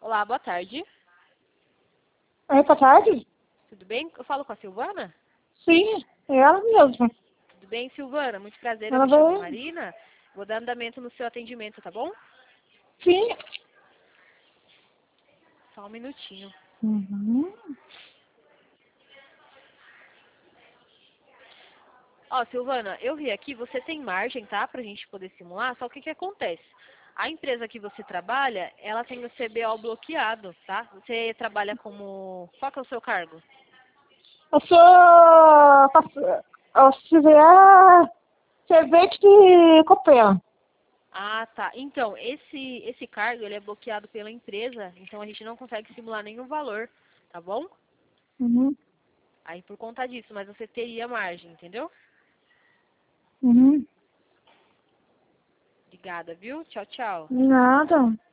Olá, boa tarde. Oi, boa tarde? Tudo bem? Eu falo com a Silvana? Sim, é ela mesma. Tudo bem, Silvana? Muito prazer, eu Ela me chamo vai... Marina. Vou dar andamento no seu atendimento, tá bom? Sim. Só um minutinho. Uhum. Ó, Silvana, eu vi aqui, você tem margem, tá? Pra gente poder simular, só que o que acontece? A empresa que você trabalha, ela tem o CBO bloqueado, tá? Você trabalha como... Qual que é o seu cargo? Eu sou auxiliar servente de Copel. Ah, tá. Então, esse cargo, ele é bloqueado pela empresa, então a gente não consegue simular nenhum valor, tá bom? Uhum. Aí por conta disso, mas você teria margem, entendeu? Uhum. Obrigada, viu? Tchau, tchau. Nada.